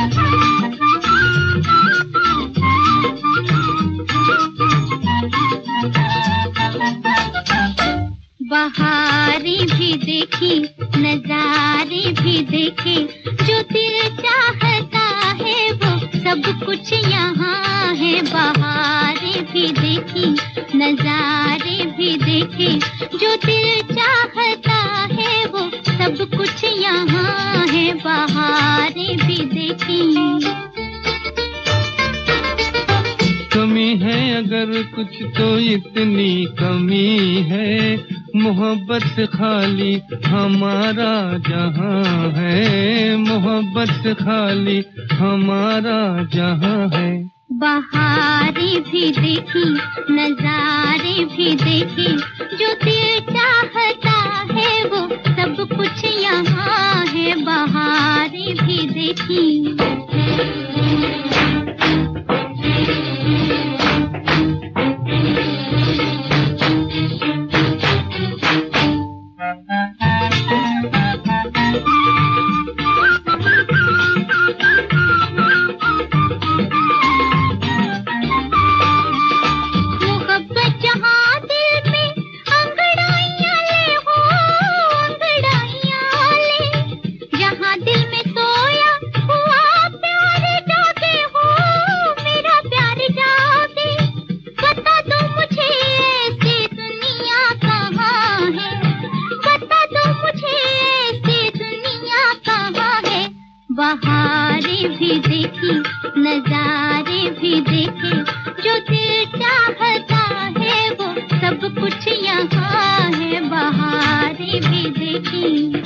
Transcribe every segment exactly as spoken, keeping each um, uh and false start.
बहारें भी देखी, नजारे भी देखे, जो दिल चाहता है वो सब कुछ यहाँ है। बहारें भी देखी, नजारे भी देखे, जो दिल चाहता है वो सब कुछ यहाँ है। बहारें भी देखी। कमी है अगर कुछ तो इतनी कमी है, मोहब्बत से खाली हमारा जहां है। मोहब्बत से खाली हमारा जहां है। बहारें भी देखी, नजारे भी देखे, जो दिल चाहता है वो सब कुछ यहाँ है। बहारें भी देखी। बहारें भी देखी, नजारे भी देखे, जो दिल चाहता है वो सब कुछ यहाँ है। बहारें भी देखी।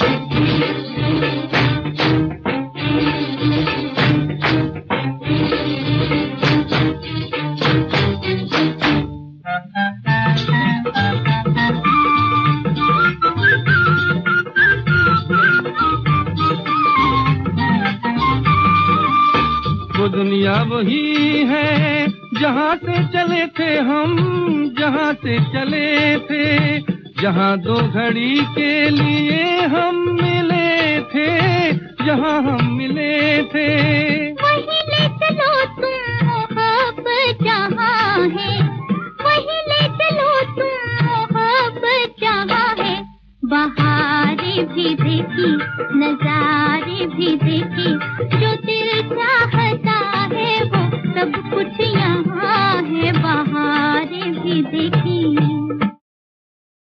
वो दुनिया वही है जहाँ से चले थे हम, जहाँ से चले थे, जहाँ दो घड़ी के लिए हम मिले थे, जहाँ हम मिले थे। वही ले चलो तुम मोहब्बत जहाँ है, वही ले चलो तुम मोहब्बत जहाँ है। बहारें भी देखी, नजारे भी देखे, जो दिल चाहता है वो सब कुछ यहाँ है। बहारें भी देखी।